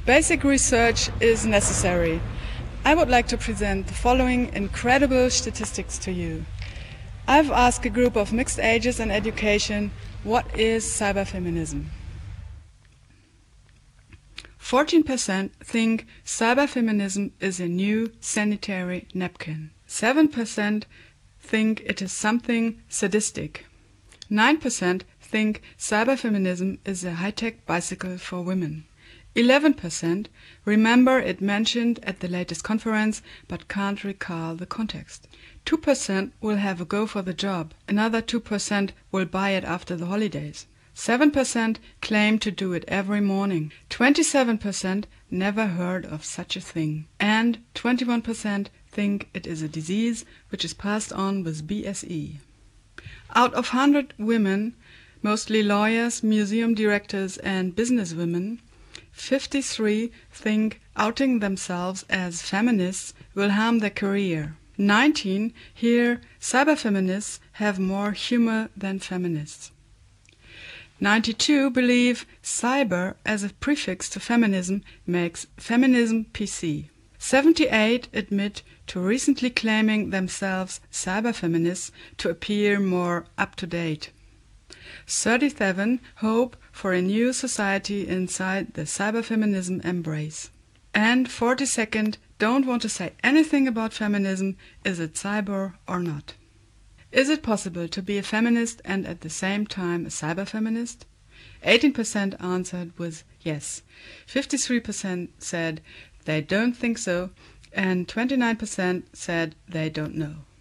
Basic research is necessary. I would like to present the following incredible statistics to you. I've asked a group of mixed ages and education, what is cyberfeminism? 14% think cyberfeminism is a new sanitary napkin. 7% think it is something sadistic. 9% think cyberfeminism is a high-tech bicycle for women. 11% remember it mentioned at the latest conference but can't recall the context. 2% will have a go for the job. Another 2% will buy it after the holidays. 7% claim to do it every morning. 27% never heard of such a thing. And 21% think it is a disease which is passed on with BSE. Out of 100 women, mostly lawyers, museum directors and businesswomen, 53 think outing themselves as feminists will harm their career. 19 hear cyberfeminists have more humor than feminists. 92 believe cyber as a prefix to feminism makes feminism PC. 78 admit to recently claiming themselves cyberfeminists to appear more up-to-date. 37 hope for a new society inside the cyberfeminism embrace. And 42nd don't want to say anything about feminism, is it cyber or not. Is it possible to be a feminist and at the same time a cyberfeminist? 18% answered with yes. 53% said they don't think so, and 29% said they don't know.